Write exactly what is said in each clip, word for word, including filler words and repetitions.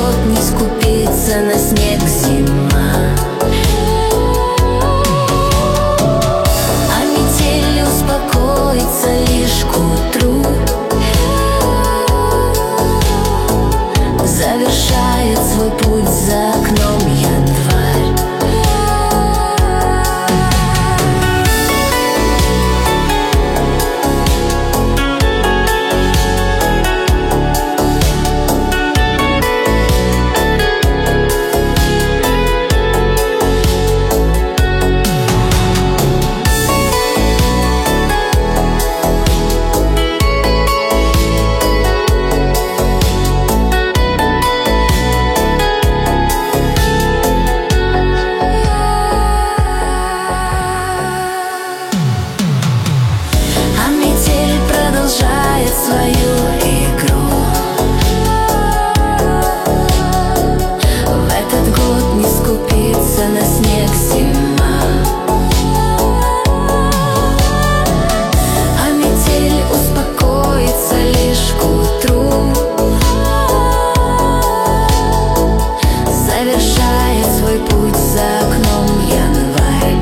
год не скупится на снег зима. А метель успокоится лишь к утру, завершает свой путь за окном январь. Свою игру в этот год не скупится на снег зима. А метель успокоится лишь к утру, завершает свой путь за окном январь.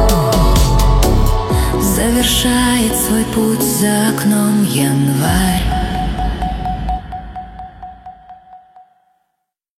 Завершает свой путь за окном январь.